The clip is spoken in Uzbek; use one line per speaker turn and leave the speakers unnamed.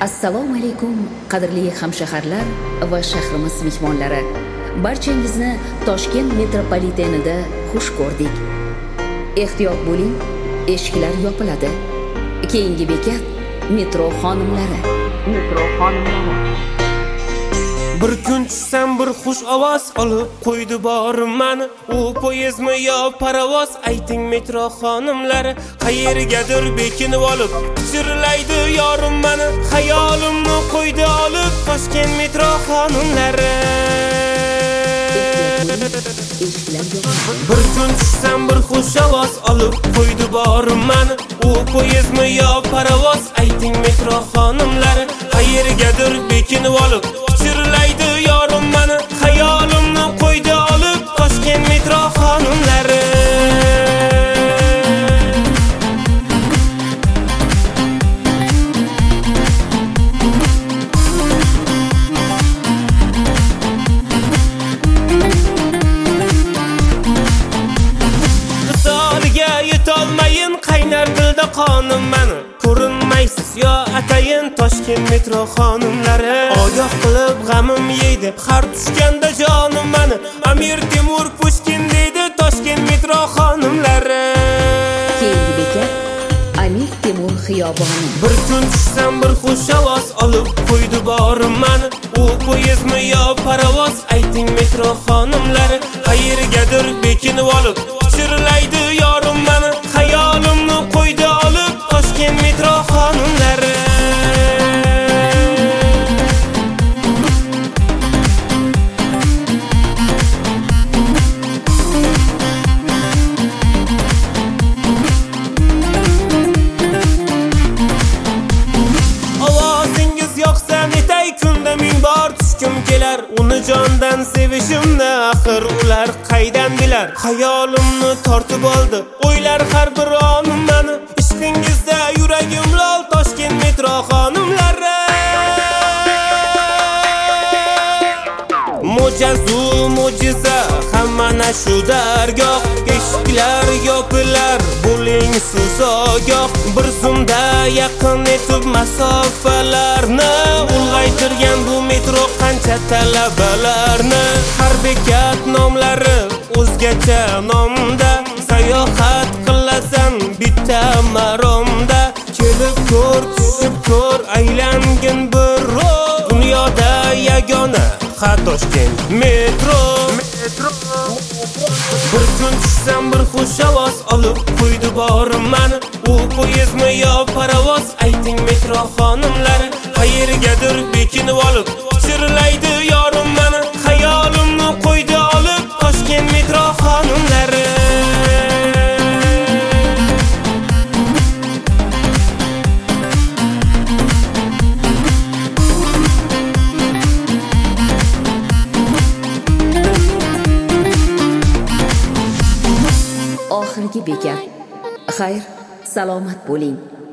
Assalomu alaykum qadrli hamshaharlar va shahrimiz mehmonlari. Barchangizni Toshkent metropolitenida xush ko'rdik. Ehtiyot bo'ling, eshiklar yopiladi. Keyingi bekat metro xonimlari.
Bir kun tushsam bir xush ovoz olib qo'ydi borim mani. U poyezdmi yo parovoz, ayting metro xonimlari. Qayergadir bekinib olib chirlaydi yorim mani. Xayolimni qo'ydi olib Toshkent metro xonimlari. Bir kun tushsam bir xush ovoz olib qo'ydi borim mani. U poyezdmi yo parovoz, ayting metro xonimlari. Qayergadir bekinib olib chirlaydi yorim mani. Xayolimni qo'ydi olib Toshkent metro xonimlari. Misoliga yetolmayin qaynar dilda qonim mani. Ko'rinmaysiz yo atayin Toshkent metro xonimlari. Ogoh qilib g'amim yeydi har tushganda jonim mani. Amir Temur Pushkin deydi Toshkent metro xonimlari.
Keyingi bekat Amir Temur xiyoboni.
Bir kun tushsam bir xush ovoz olib qo'ydi borim mani. U poyezdmi yo parovoz, ayting metro xonimlari. Qayergadir bekinib olib chirlaydi yorim mani. Xayolimni qo'ydi olib Toshkent metro xonimlari. Ovozingiz yoqsa netay kunda ming bor tushkim kelar. Uni jondan sevishimni axir ular qaydan bilar. Xayolimni tortib oldi o'ylar har bir onim mani. Ishqingizda yuragim lol Toshkent metro xonimlari. Mo'jiza hammana shu dargoh. Eshiklar yopilar bo'ling siz ogoh. Bir zumda yaqin etib masofalarni ulg'aytirgan bu metro qancha talabalarni. Har bekat nomlari o'zgacha nomda. Sayohat qilasan bitta maromda. Kelib ko'r, tushib ko'r, aylangin bir ro'y. Dunyoda yagona Toshkent metro. Bir kun tushsam bir xush ovoz olib qo'ydi borim mani. U poyezdmi yo parovoz, ayting metro xonimlari. Qayergadir bekinib olib chirlaydi yorim mani. Xayolimni qo'ydi olib Toshkent metro xonimlari.
Oxirgi bekat. Xayr, salomat bo'ling.